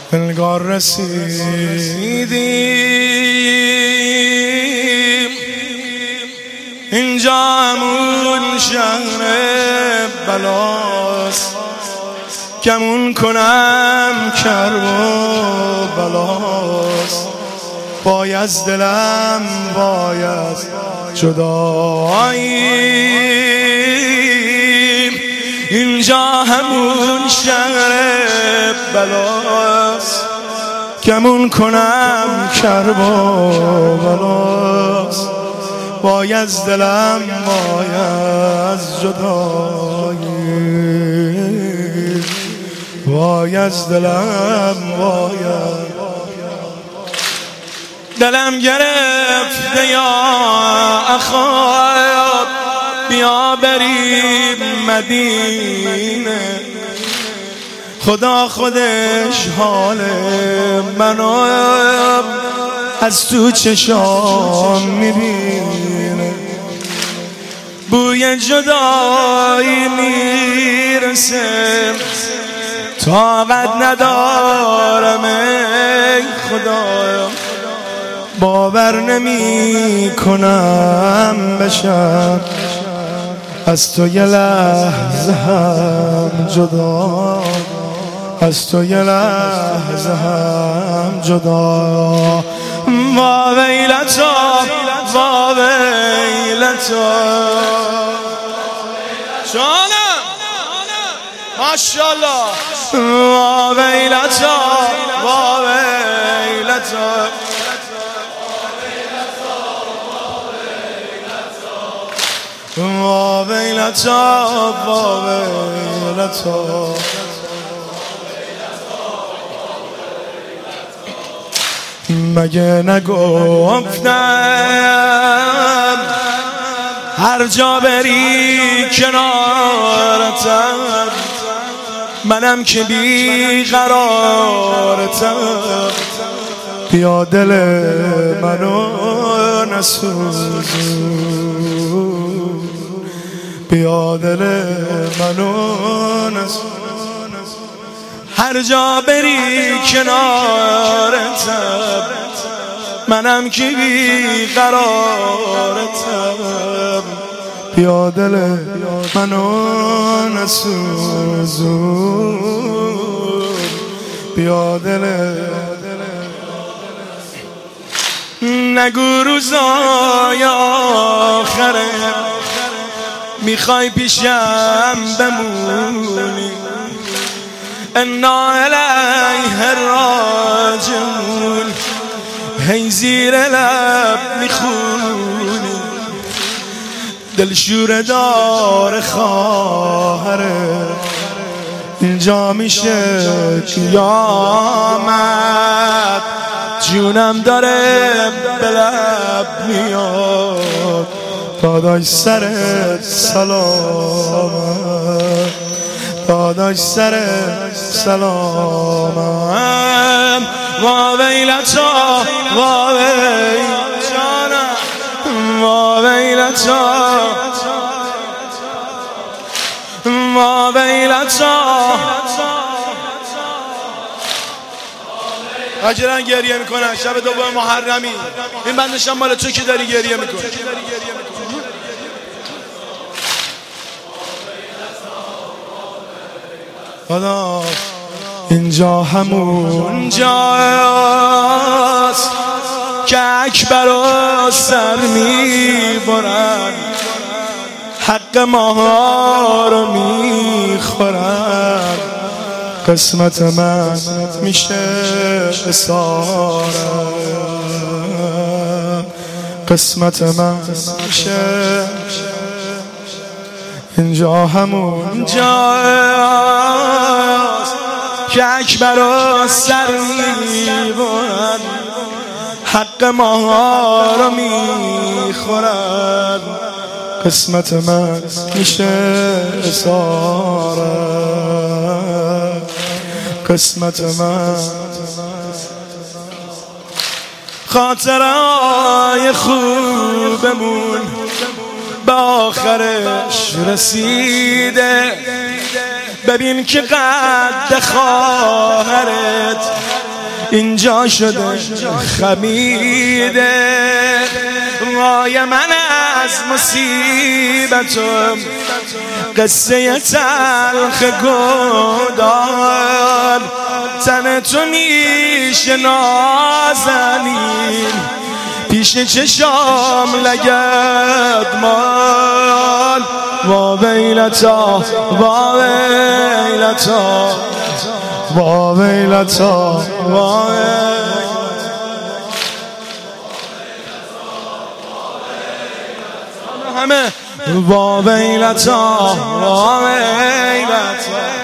انگار رسیدیم اینجا همون شهر بلاست، کمون کنم کرب و بلاست. وای از دلم وای از جداییم، اینجا همون شهر بلاست، کمون کنم کرب و بلاست. وای از دلم وای از جداییم، وای از دلم وای از دلم گرفته یا اخوات، بیا بریم مدینه. خدا خودش حال منو از تو چشام میبینه. بوی جدایی میرسه، طاقت ندارم ای خدایا. باور نمی کنم بشم از تو یه لحظه هم جدا، از تو یه لحظه هم جدا. وا ویلتا وا ویلتا جانم ماشاءالله. وا ویلتا وا ویلتا وا ویلتا وا ویلتا. مگه نگفتم هر جا بری کنارتم، منم که بیقرارتم. بیا دل منو نسوزون، بیا دل منو نسوزون. هر جا بری کنارتم، منم که بیقرارتم. بیا دل منو نسوزون، بیا دل. نگو روزای آخره میخوای پیشم بمونی، انا الیه راجعون. هی زیر لب میخونی، دلشوره دار خواهره. اینجا میشه قیامت، جونم داره به لب میاد. داداش سرت سلامت، داداش سرت سلامت. وا ویلتا وا ویلتا وا ویلتا وا ویلتا. اجران گریه میکنن شب دوم محرمی. این بندشم مال تو که داری گریه میکنی. خدا اینجا همون جاست که اکبر و سر میبرن، حق ماها رو میخورن. قسمت من میشه اسارم، قسمت من میشه. اینجا همون جاست که اکبر و سر میبرن، حق ماها رو میخورن. قسمت من میشه اسارم، قسمت من. خاطرهای خوبمون به آخرش رسیده. ببین که قد خواهرت اینجا شده خمیده رای من از مصیبت قصه تلخ گودار تن تو نیش نازنین پیش چشام لگد مال وا ویلتا وا ویلتا وا ویلتا وا همه وا ویلتا وا ویلتا